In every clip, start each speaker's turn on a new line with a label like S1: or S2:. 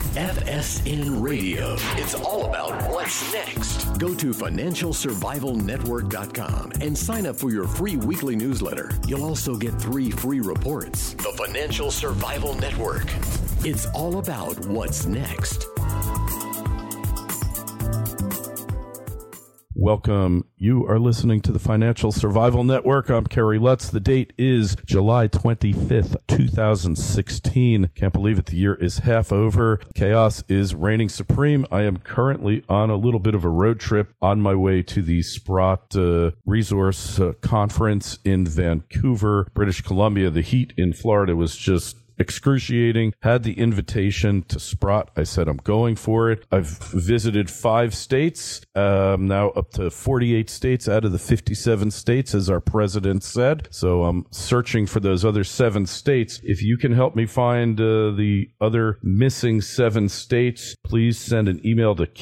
S1: FSN Radio. It's all about what's next. Go to financialsurvivalnetwork.com and sign up for your free weekly newsletter. You'll also get 3 free reports. The Financial Survival Network. It's all about what's next.
S2: Welcome. You are listening to the Financial Survival Network. I'm Kerry Lutz. The date is July 25th, 2016. Can't believe it. The year is half over. Chaos is reigning supreme. I am currently on a little bit of a road trip on my way to the Sprott Resource Conference in Vancouver, British Columbia. The heat in Florida was just excruciating. Had the invitation to Sprott. I said, I'm going for it. I've visited 5 states, now up to 48 states out of the 57 states, as our president said. So I'm searching for those other 7 states. If you can help me find the other missing 7 states, please send an email to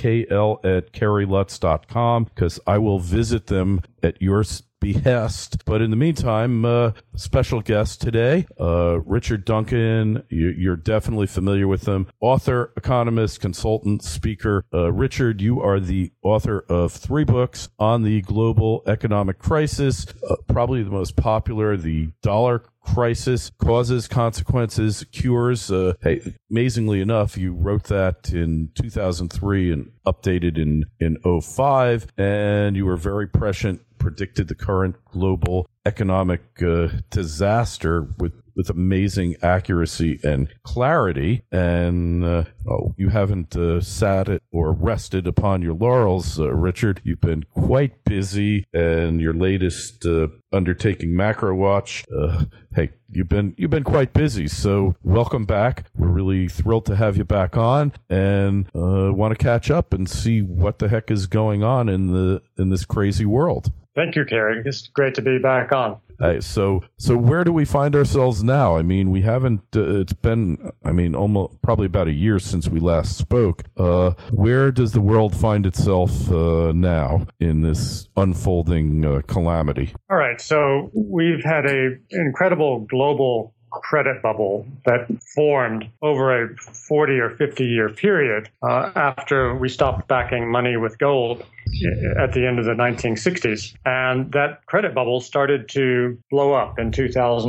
S2: kl@kerrylutz.com, because I will visit them at your behest. But in the meantime, special guest today, Richard Duncan. You're definitely familiar with him. Author, economist, consultant, speaker. Richard, you are the author of 3 books on the global economic crisis. Probably the most popular, The Dollar Crisis, Causes, Consequences, Cures. Hey, amazingly enough, you wrote that in 2003 and updated in 2005, and you were very prescient, predicted the current global economic disaster with amazing accuracy and clarity. And you haven't sat or rested upon your laurels, Richard. You've been quite busy, and your latest undertaking, MacroWatch. Hey, you've been quite busy. So welcome back. We're really thrilled to have you back on, and want to catch up and see what the heck is going on in this crazy world.
S3: Thank you, Kerry. It's great to be back on.
S2: So where do we find ourselves now? I mean, we haven't, it's been, almost probably about a year since we last spoke. Where does the world find itself now in this unfolding calamity?
S3: All right. So we've had an incredible global credit bubble that formed over a 40 or 50 year period after we stopped backing money with gold at the end of the 1960s. And that credit bubble started to blow up in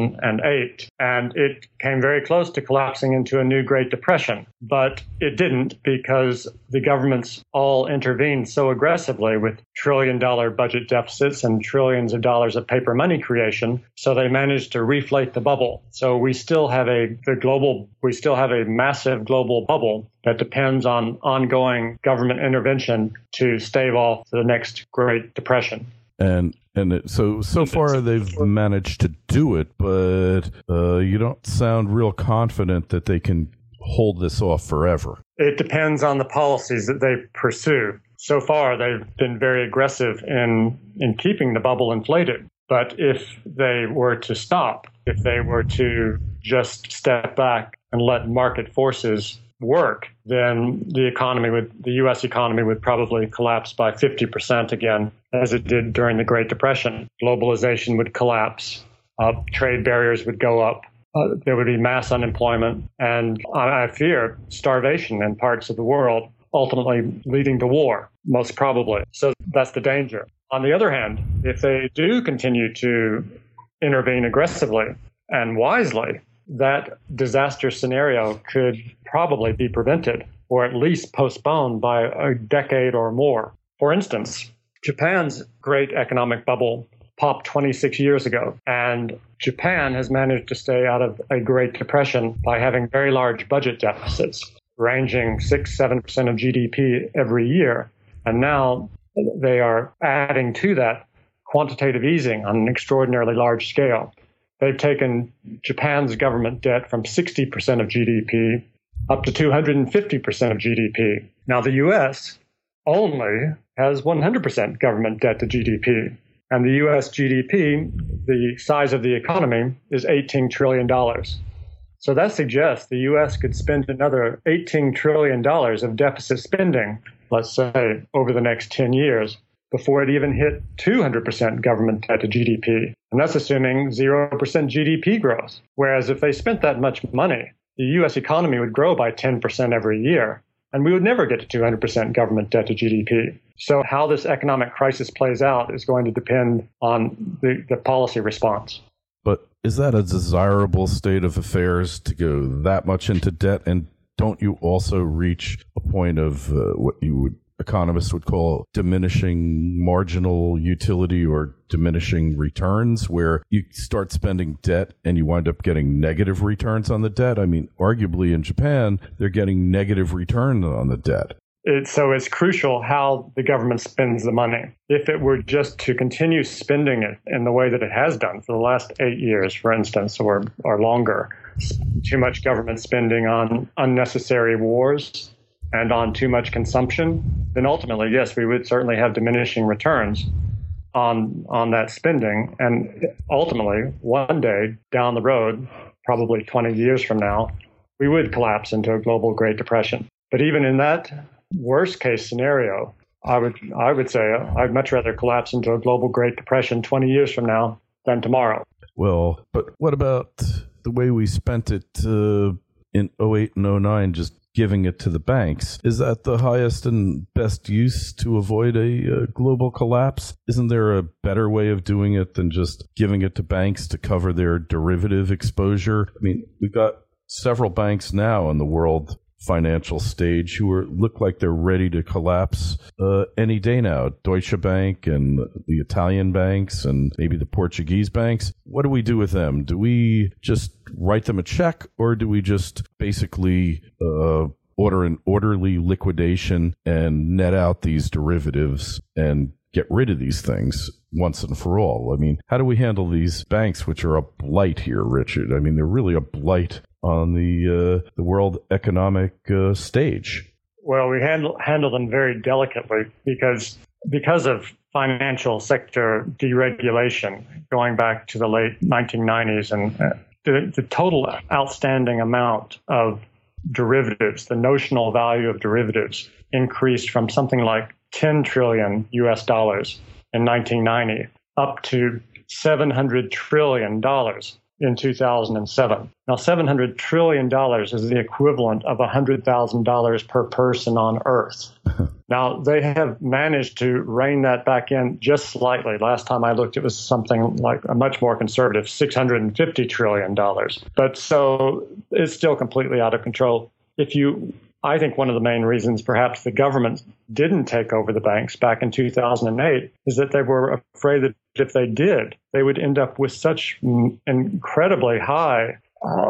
S3: 2008. And it came very close to collapsing into a new Great Depression. But it didn't, because the governments all intervened so aggressively with trillion-dollar budget deficits and trillions of dollars of paper money creation. So they managed to reflate the bubble. So we still have a massive global bubble that depends on ongoing government intervention to stave off the next Great Depression.
S2: So far they've managed to do it, but you don't sound real confident that they can hold this off forever.
S3: It depends on the policies that they pursue. So far, they've been very aggressive in keeping the bubble inflated. But if they were to stop, if they were to just step back and let market forces work, then the U.S. economy would probably collapse by 50% again, as it did during the Great Depression. Globalization would collapse. Trade barriers would go up. There would be mass unemployment, and I fear starvation in parts of the world, ultimately leading to war, most probably. So that's the danger. On the other hand, if they do continue to intervene aggressively and wisely, that disaster scenario could probably be prevented, or at least postponed by a decade or more. For instance, Japan's great economic bubble popped 26 years ago, and Japan has managed to stay out of a Great Depression by having very large budget deficits, ranging 6-7% of GDP every year. And now they are adding to that quantitative easing on an extraordinarily large scale. They've taken Japan's government debt from 60% of GDP up to 250% of GDP. Now, the U.S. only has 100% government debt to GDP. And the U.S. GDP, the size of the economy, is $18 trillion. So that suggests the U.S. could spend another $18 trillion of deficit spending, let's say, over the next 10 years, before it even hit 200% government debt to GDP. And that's assuming 0% GDP growth. Whereas if they spent that much money, the U.S. economy would grow by 10% every year, and we would never get to 200% government debt to GDP. So how this economic crisis plays out is going to depend on the policy response.
S2: But is that a desirable state of affairs to go that much into debt? And don't you also reach a point of what economists would call diminishing marginal utility or diminishing returns, where you start spending debt and you wind up getting negative returns on the debt? I mean, arguably in Japan, they're getting negative return on the debt.
S3: So it's crucial how the government spends the money. If it were just to continue spending it in the way that it has done for the last 8 years, for instance, or longer, too much government spending on unnecessary wars and on too much consumption, then ultimately, yes, we would certainly have diminishing returns on that spending. And ultimately, one day down the road, probably 20 years from now, we would collapse into a global Great Depression. But even in that worst case scenario, I would say I'd much rather collapse into a global Great Depression 20 years from now than tomorrow.
S2: Well, but what about the way we spent it in 08 and 09, just giving it to the banks? Is that the highest and best use to avoid a global collapse? Isn't there a better way of doing it than just giving it to banks to cover their derivative exposure? I mean, we've got several banks now in the world financial stage who look like they're ready to collapse any day now. Deutsche Bank and the Italian banks and maybe the Portuguese banks. What do we do with them? Do we just write them a check, or do we just basically order an orderly liquidation and net out these derivatives and get rid of these things once and for all? I mean, how do we handle these banks, which are a blight here, Richard? I mean, they're really a blight on the world economic stage.
S3: Well, we handle them very delicately because of financial sector deregulation going back to the late 1990s, and the total outstanding amount of derivatives, the notional value of derivatives, increased from something like $10 trillion US in 1990 up to $700 trillion in 2007. Now, $700 trillion is the equivalent of $100,000 per person on Earth. Now, they have managed to rein that back in just slightly. Last time I looked, it was something like a much more conservative $650 trillion. But so it's still completely out of control. I think one of the main reasons perhaps the government didn't take over the banks back in 2008 is that they were afraid that if they did, they would end up with such incredibly high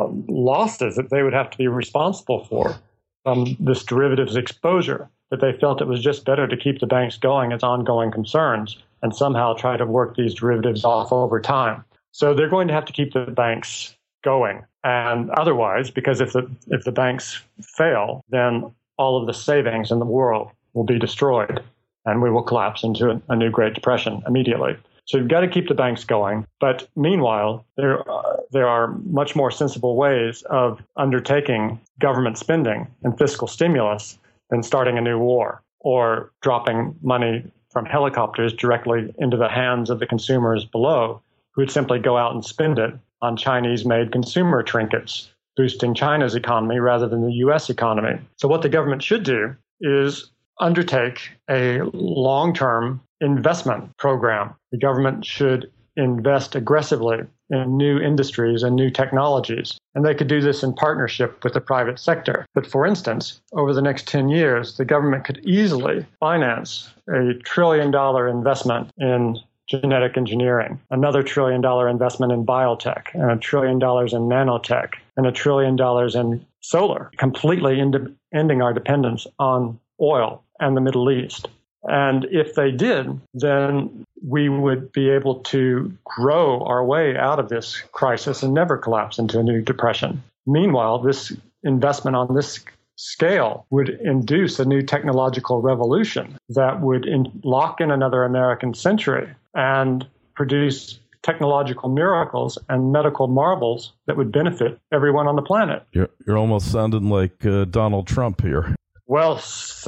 S3: losses that they would have to be responsible for this derivatives exposure, that they felt it was just better to keep the banks going as ongoing concerns and somehow try to work these derivatives off over time. So they're going to have to keep the banks going. And otherwise, because if the banks fail, then all of the savings in the world will be destroyed and we will collapse into a new Great Depression immediately. So you've got to keep the banks going. But meanwhile, there are much more sensible ways of undertaking government spending and fiscal stimulus than starting a new war or dropping money from helicopters directly into the hands of the consumers below, who would simply go out and spend it on Chinese-made consumer trinkets, boosting China's economy rather than the U.S. economy. So what the government should do is undertake a long-term investment program. The government should invest aggressively in new industries and new technologies. And they could do this in partnership with the private sector. But for instance, over the next 10 years, the government could easily finance a $1 trillion investment in genetic engineering, another $1 trillion investment in biotech, and $1 trillion in nanotech, and $1 trillion in solar, completely ending our dependence on oil and the Middle East. And if they did, then we would be able to grow our way out of this crisis and never collapse into a new depression. Meanwhile, this investment on this scale would induce a new technological revolution that would lock in another American century and produce technological miracles and medical marvels that would benefit everyone on the planet.
S2: You're almost sounding like Donald Trump here.
S3: Well,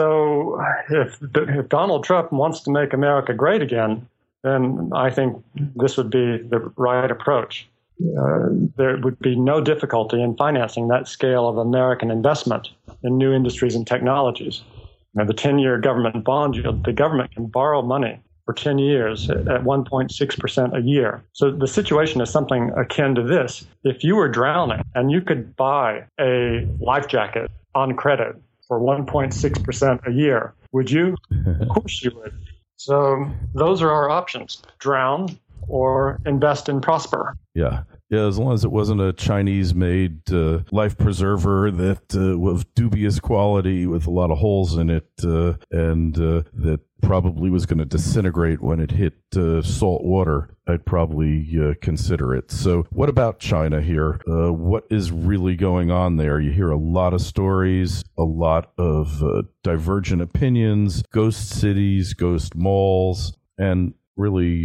S3: so if Donald Trump wants to make America great again, then I think this would be the right approach. there would be no difficulty in financing that scale of American investment in new industries and technologies. Now, the 10-year government bond yield, the government can borrow money for 10 years at 1.6% a year. So the situation is something akin to this. If you were drowning and you could buy a life jacket on credit for 1.6% a year, would you? Of course you would. So those are our options: drown or invest and prosper.
S2: Yeah. Yeah, as long as it wasn't a Chinese-made life preserver that was dubious quality with a lot of holes in it and that probably was going to disintegrate when it hit salt water, I'd probably consider it. So what about China here? What is really going on there? You hear a lot of stories, a lot of divergent opinions, ghost cities, ghost malls, and really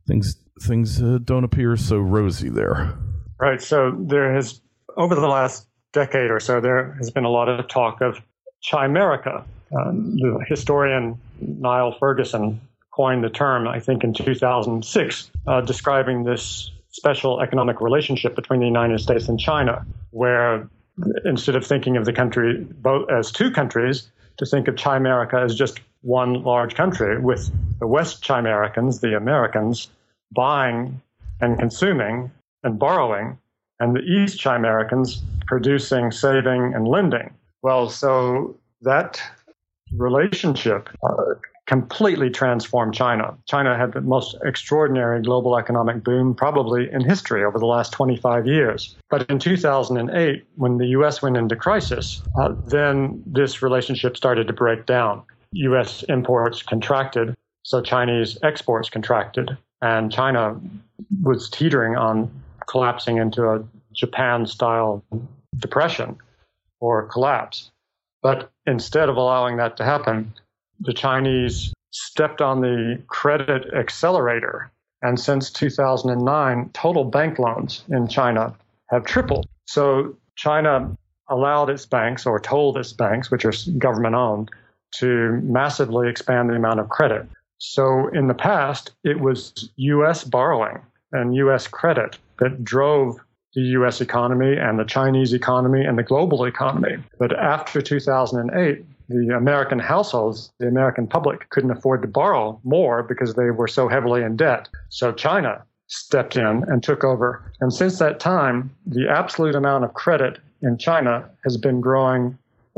S2: things don't appear so rosy there.
S3: Right. So there has, over the last decade or so, there has been a lot of talk of Chimerica. The historian Niall Ferguson coined the term, I think, in 2006, describing this special economic relationship between the United States and China, where instead of thinking of the country both as two countries, to think of Chimerica as just one large country, with the West Chimericans, the Americans, buying and consuming and borrowing, and the East Chimericans producing, saving, and lending. Well, so that relationship completely transformed China. China had the most extraordinary global economic boom probably in history over the last 25 years. But in 2008, when the U.S. went into crisis, then this relationship started to break down. U.S. imports contracted, so Chinese exports contracted, and China was teetering on collapsing into a Japan-style depression or collapse. But instead of allowing that to happen, the Chinese stepped on the credit accelerator. And since 2009, total bank loans in China have tripled. So China allowed its banks, or told its banks, which are government-owned, to massively expand the amount of credit. So in the past, it was U.S. borrowing and U.S. credit that drove the U.S. economy and the Chinese economy and the global economy. But after 2008, the American households, the American public, couldn't afford to borrow more because they were so heavily in debt. So China stepped in and took over. And since that time, the absolute amount of credit in China has been growing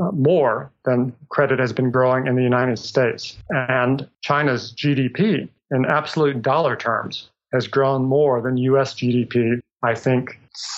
S3: more than credit has been growing in the United States. And China's GDP in absolute dollar terms has grown more than U.S. GDP, I think,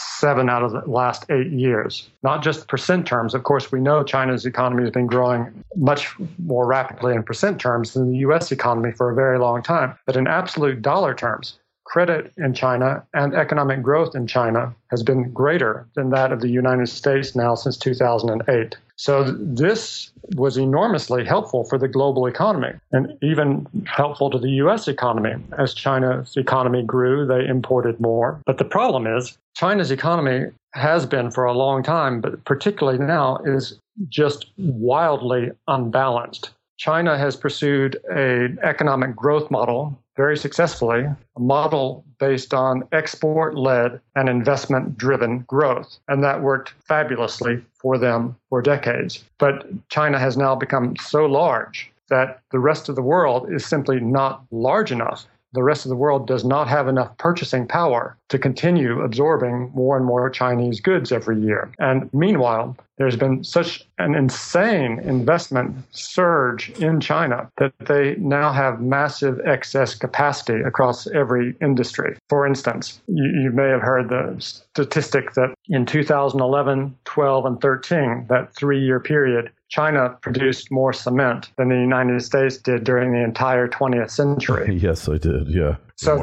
S3: 7 out of the last 8 years. Not just percent terms. Of course, we know China's economy has been growing much more rapidly in percent terms than the U.S. economy for a very long time. But in absolute dollar terms, credit in China and economic growth in China has been greater than that of the United States now since 2008. So this was enormously helpful for the global economy and even helpful to the U.S. economy. As China's economy grew, they imported more. But the problem is China's economy has been for a long time, but particularly now is just wildly unbalanced. China has pursued an economic growth model very successfully, a model based on export-led and investment-driven growth. And that worked fabulously for them for decades. But China has now become so large that the rest of the world is simply not large enough. The rest of the world does not have enough purchasing power to continue absorbing more and more Chinese goods every year. And meanwhile, there's been such an insane investment surge in China that they now have massive excess capacity across every industry. For instance, you may have heard the statistic that in 2011, 12, and 13, that 3-year period, China produced more cement than the United States did during the entire 20th century.
S2: Yes, I did. Yeah.
S3: So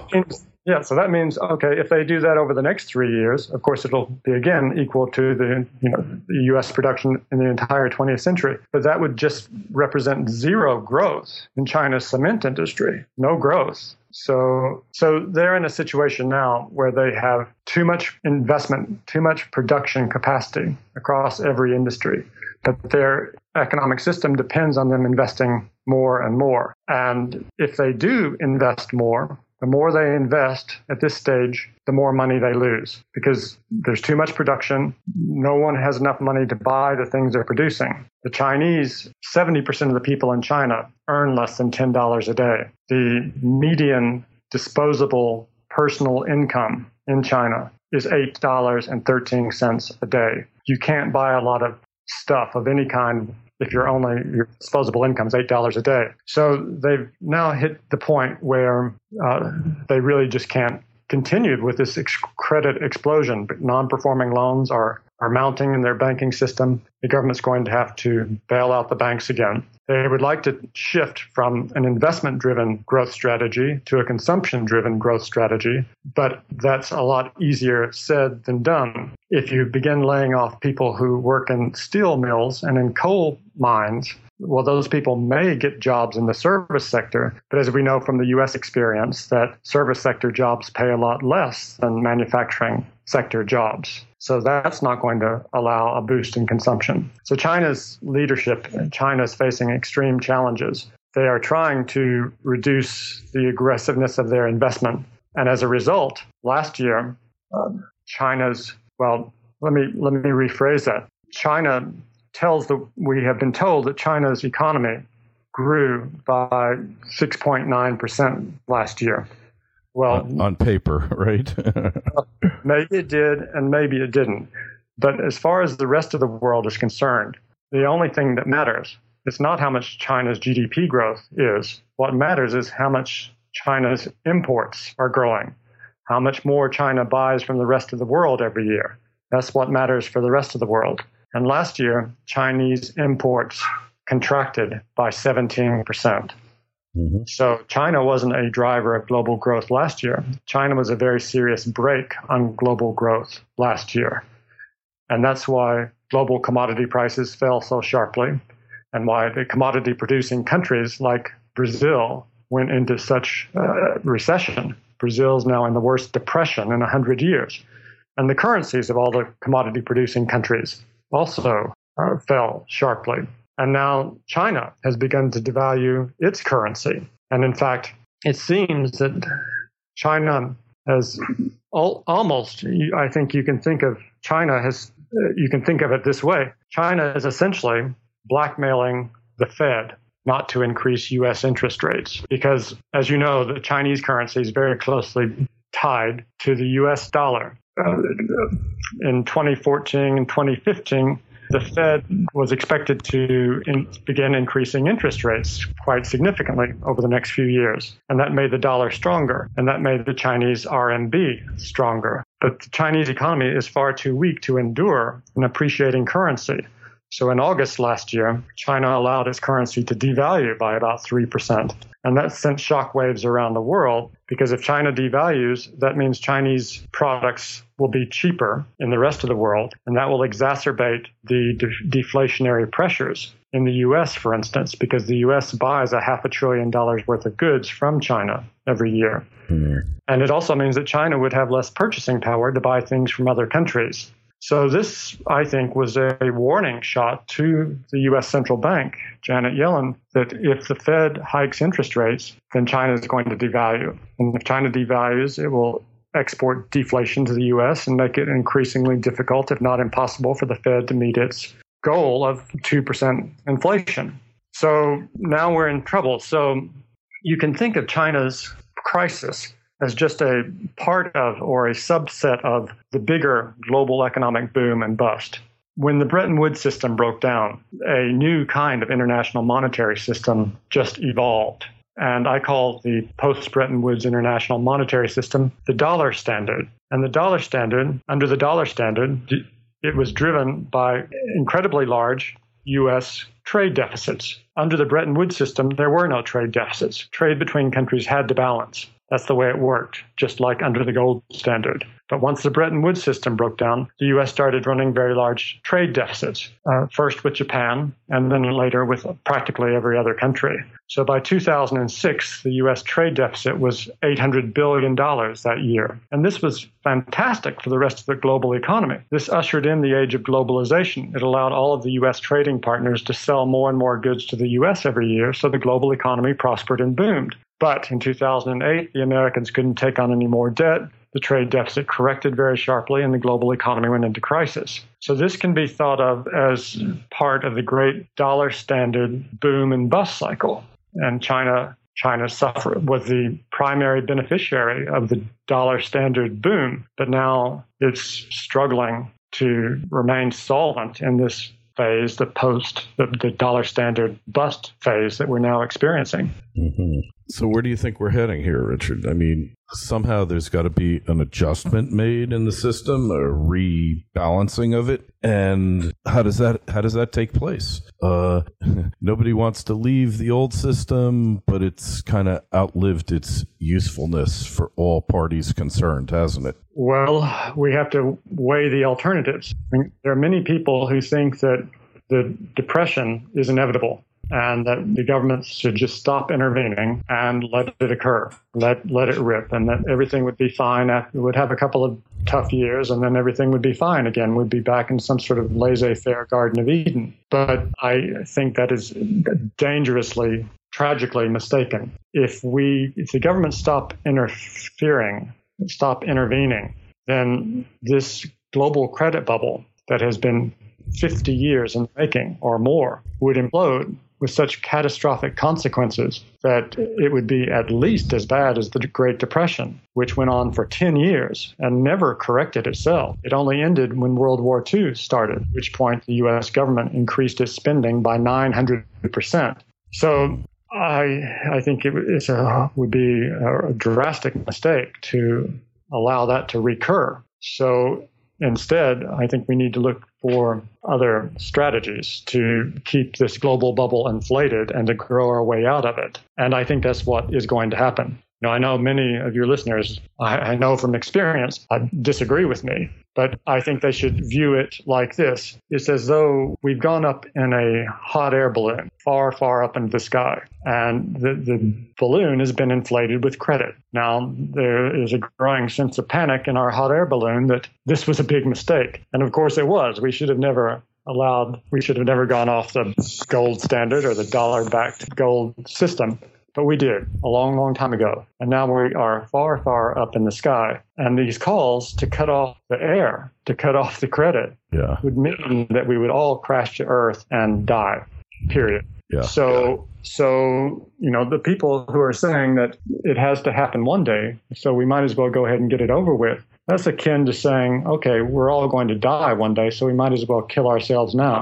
S3: that means, okay, if they do that over the next 3 years, of course, it'll be again equal to the U.S. production in the entire 20th century. But that would just represent zero growth in China's cement industry. No growth. So they're in a situation now where they have too much investment, too much production capacity across every industry. But their economic system depends on them investing more and more. And if they do invest more, the more they invest at this stage, the more money they lose because there's too much production. No one has enough money to buy the things they're producing. The Chinese, 70% of the people in China earn less than $10 a day. The median disposable personal income in China is $8.13 a day. You can't buy a lot of stuff of any kind if your disposable income is $8 a day. So they've now hit the point where they really just can't continue with this credit explosion. But non-performing loans are mounting in their banking system. The government's going to have to bail out the banks again. They would like to shift from an investment-driven growth strategy to a consumption-driven growth strategy, but that's a lot easier said than done. If you begin laying off people who work in steel mills and in coal mines, well, those people may get jobs in the service sector, but as we know from the U.S. experience, that service sector jobs pay a lot less than manufacturing sector jobs. So that's not going to allow a boost in consumption. So China's leadership, China is facing extreme challenges. They are trying to reduce the aggressiveness of their investment. And as a result, last year, let me rephrase that. We have been told that China's economy grew by 6.9% last year. Well,
S2: on paper, right?
S3: Maybe it did and maybe it didn't. But as far as the rest of the world is concerned, the only thing that matters is not how much China's GDP growth is. What matters is how much China's imports are growing, how much more China buys from the rest of the world every year. That's what matters for the rest of the world. And last year, Chinese imports contracted by 17%. Mm-hmm. So China wasn't a driver of global growth last year. China was a very serious brake on global growth last year. And that's why global commodity prices fell so sharply and why the commodity producing countries like Brazil went into such recession. Brazil is now in the worst depression in 100 years. And the currencies of all the commodity producing countries also fell sharply. And now China has begun to devalue its currency. And in fact, it seems that China has almost, I think you can think of it this way. China is essentially blackmailing the Fed not to increase U.S. interest rates. Because, as you know, the Chinese currency is very closely tied to the U.S. dollar. In 2014 and 2015, the Fed was expected to begin increasing interest rates quite significantly over the next few years. And that made the dollar stronger, and that made the Chinese RMB stronger. But the Chinese economy is far too weak to endure an appreciating currency. So in August last year, China allowed its currency to devalue by about 3%. And that sent shockwaves around the world, because if China devalues, that means Chinese products will be cheaper in the rest of the world, and that will exacerbate the deflationary pressures in the U.S., for instance, because the U.S. buys $500 billion worth of goods from China every year. Mm-hmm. And it also means that China would have less purchasing power to buy things from other countries. So this, I think, was a warning shot to the U.S. Central Bank, Janet Yellen, that if the Fed hikes interest rates, then China is going to devalue. And if China devalues, it will export deflation to the U.S. and make it increasingly difficult, if not impossible, for the Fed to meet its goal of 2% inflation. So now we're in trouble. So you can think of China's crisis as just a part of or a subset of the bigger global economic boom and bust. When the Bretton Woods system broke down, a new kind of international monetary system just evolved. And I call the post-Bretton Woods international monetary system the dollar standard. And the dollar standard, under the dollar standard, it was driven by incredibly large U.S. trade deficits. Under the Bretton Woods system, there were no trade deficits. Trade between countries had to balance. That's the way it worked, just like under the gold standard. But once the Bretton Woods system broke down, the U.S. started running very large trade deficits, first with Japan, and then later with practically every other country. So by 2006, the U.S. trade deficit was $800 billion that year. And this was fantastic for the rest of the global economy. This ushered in the age of globalization. It allowed all of the U.S. trading partners to sell more and more goods to the U.S. every year, so the global economy prospered and boomed. But in 2008, the Americans couldn't take on any more debt. The trade deficit corrected very sharply, and the global economy went into crisis. So this can be thought of as part of the great dollar standard boom and bust cycle. And China was the primary beneficiary of the dollar standard boom, but now it's struggling to remain solvent in this phase, the dollar standard bust phase that we're now experiencing.
S2: Mm-hmm. So where do you think we're heading here, Richard? I mean, somehow there's got to be an adjustment made in the system, a rebalancing of it. And how does that take place? Nobody wants to leave the old system, but it's kind of outlived its usefulness for all parties concerned, hasn't it?
S3: Well, we have to weigh the alternatives. I mean, there are many people who think that the depression is inevitable, and that the government should just stop intervening and let it occur, let it rip, and that everything would be fine. It would have a couple of tough years, and then everything would be fine again. We'd be back in some sort of laissez-faire Garden of Eden. But I think that is dangerously, tragically mistaken. If the government stop intervening, then this global credit bubble that has been 50 years in making or more would implode with such catastrophic consequences that it would be at least as bad as the Great Depression, which went on for 10 years and never corrected itself. It only ended when World War II started, at which point the U.S. government increased its spending by 900%. So I think it would be a drastic mistake to allow that to recur. So instead, I think we need to look for other strategies to keep this global bubble inflated and to grow our way out of it. And I think that's what is going to happen. Now, I know many of your listeners, I know from experience, disagree with me, but I think they should view it like this. It's as though we've gone up in a hot air balloon, far, far up into the sky, and the balloon has been inflated with credit. Now, there is a growing sense of panic in our hot air balloon that this was a big mistake. And of course it was. We should have never gone off the gold standard or the dollar-backed gold system. But we did a long, long time ago. And now we are far, far up in the sky. And these calls to cut off the air, to cut off the credit, would mean that we would all crash to earth and die, period.
S2: Yeah.
S3: So, the people who are saying that it has to happen one day, so we might as well go ahead and get it over with, that's akin to saying, okay, we're all going to die one day, so we might as well kill ourselves now.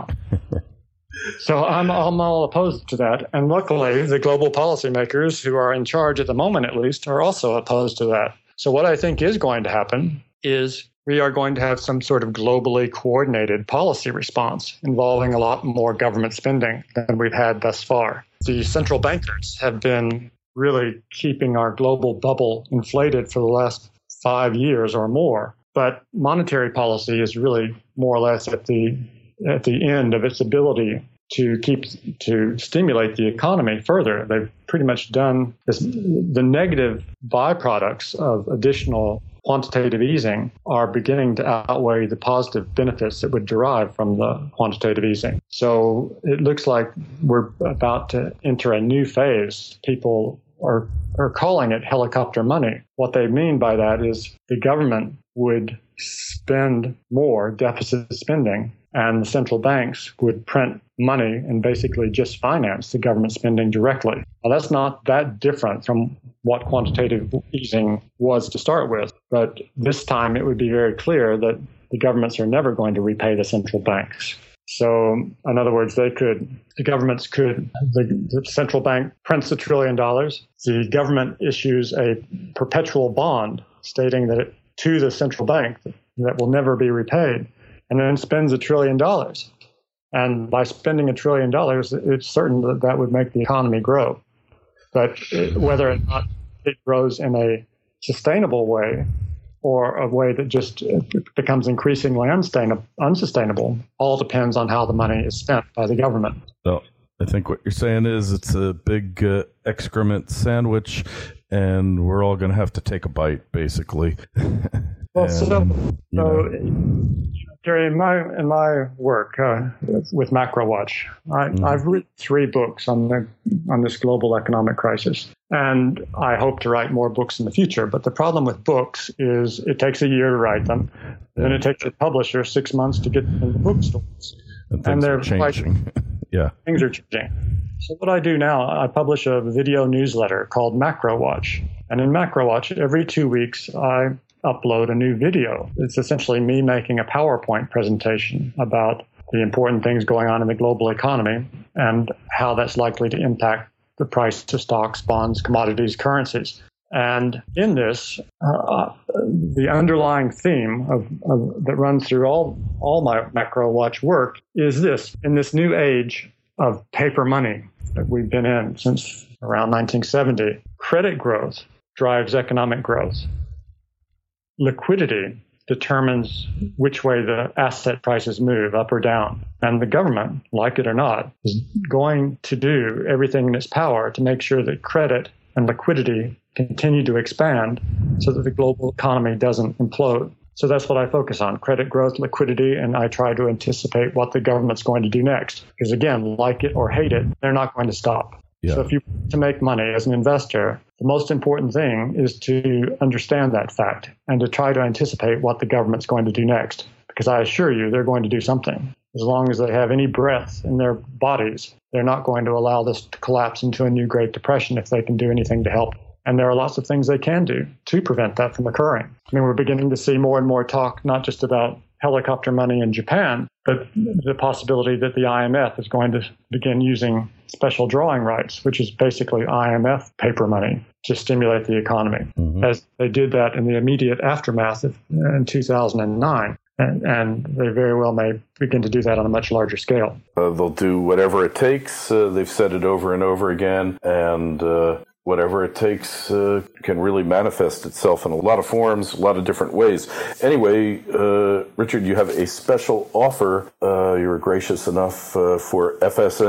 S3: So I'm all opposed to that. And luckily, the global policymakers who are in charge at the moment, at least, are also opposed to that. So what I think is going to happen is we are going to have some sort of globally coordinated policy response involving a lot more government spending than we've had thus far. The central bankers have been really keeping our global bubble inflated for the last 5 years or more. But monetary policy is really more or less at the end of its ability to stimulate the economy further. They've pretty much done this. The negative byproducts of additional quantitative easing are beginning to outweigh the positive benefits that would derive from the quantitative easing. So it looks like we're about to enter a new phase. People are calling it helicopter money. What they mean by that is the government would spend more deficit spending, and the central banks would print money and basically just finance the government spending directly. Now, that's not that different from what quantitative easing was to start with, but this time it would be very clear that the governments are never going to repay the central banks. So, in other words, the central bank prints $1 trillion, the government issues a perpetual bond stating that to the central bank that will never be repaid, and then spends $1 trillion. And by spending $1 trillion, it's certain that would make the economy grow. But whether or not it grows in a sustainable way or a way that just becomes increasingly unsustainable, all depends on how the money is spent by the government.
S2: So I think what you're saying is it's a big excrement sandwich, and we're all going to have to take a bite, basically.
S3: Well, Gary, in my work with MacroWatch, I've written 3 books on this global economic crisis, and I hope to write more books in the future. But the problem with books is it takes a year to write them, then it takes a publisher 6 months to get them in the bookstores,
S2: and they're changing. Yeah,
S3: things are changing. So what I do now, I publish a video newsletter called MacroWatch, and in MacroWatch, every 2 weeks, I upload a new video. It's essentially me making a PowerPoint presentation about the important things going on in the global economy and how that's likely to impact the price of stocks, bonds, commodities, currencies. And in this, the underlying theme that runs through all my MacroWatch work is this: in this new age of paper money that we've been in since around 1970, credit growth drives economic growth. Liquidity determines which way the asset prices move, up or down. And the government, like it or not, is going to do everything in its power to make sure that credit and liquidity continue to expand so that the global economy doesn't implode. So that's what I focus on: credit growth, liquidity, and I try to anticipate what the government's going to do next. Because again, like it or hate it, they're not going to stop. Yeah. So if you want to make money as an investor, the most important thing is to understand that fact and to try to anticipate what the government's going to do next. Because I assure you, they're going to do something. As long as they have any breath in their bodies, they're not going to allow this to collapse into a new Great Depression if they can do anything to help. And there are lots of things they can do to prevent that from occurring. I mean, we're beginning to see more and more talk, not just about helicopter money in Japan, but the possibility that the IMF is going to begin using special drawing rights, which is basically IMF paper money, to stimulate the economy, as they did that in the immediate aftermath in 2009. And they very well may begin to do that on a much larger scale.
S2: They'll do whatever it takes. They've said it over and over again. And whatever it takes can really manifest itself in a lot of forms, a lot of different ways. Anyway, Richard, you have a special offer. You were gracious enough for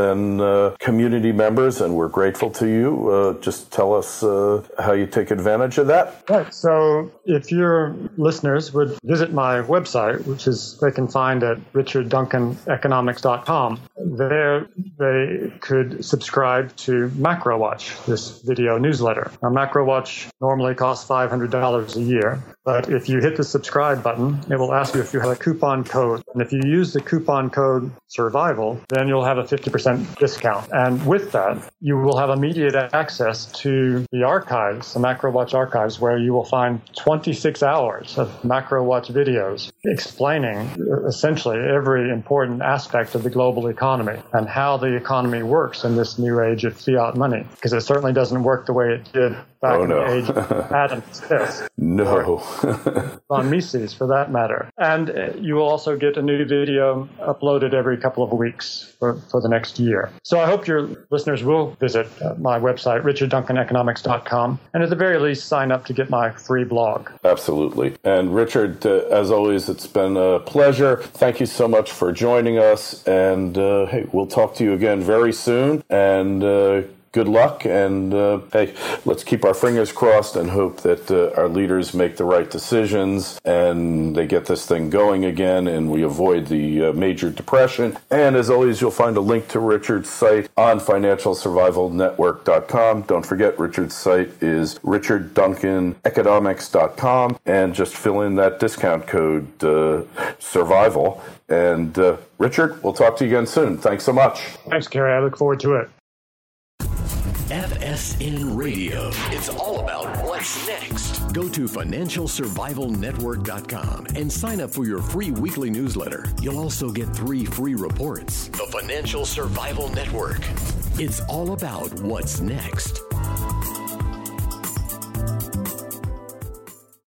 S2: FSN community members, and we're grateful to you. Just tell us how you take advantage of that.
S3: Right. So if your listeners would visit my website, which is they can find at richardduncaneconomics.com, there they could subscribe to MacroWatch, this video newsletter. Now, MacroWatch normally costs $500 a year, but if you hit the subscribe button, it will ask you if you have a coupon code. And if you use the coupon code SURVIVAL, then you'll have a 50% discount. And with that, you will have immediate access to the archives, the MacroWatch archives, where you will find 26 hours of MacroWatch videos explaining essentially every important aspect of the global economy and how the economy works in this new age of fiat money, because it certainly doesn't work the way it did back in the age of Adam Smith.
S2: No.
S3: On Mises, for that matter. And you will also get a new video uploaded every couple of weeks for the next year. So I hope your listeners will visit my website, richardduncaneconomics.com, and at the very least sign up to get my free blog.
S2: Absolutely. And Richard, as always, it's been a pleasure. Thank you so much for joining us. And hey, we'll talk to you again very soon. And good luck, and hey, let's keep our fingers crossed and hope that our leaders make the right decisions and they get this thing going again and we avoid the major depression. And as always, you'll find a link to Richard's site on financialsurvivalnetwork.com. Don't forget, Richard's site is richardduncaneconomics.com, and just fill in that discount code SURVIVAL. And Richard, we'll talk to you again soon. Thanks so much.
S3: Thanks, Gary. I look forward to it.
S1: FSN Radio. It's all about what's next. Go to financialsurvivalnetwork.com and sign up for your free weekly newsletter. You'll also get 3 free reports. The Financial Survival Network. It's all about what's next.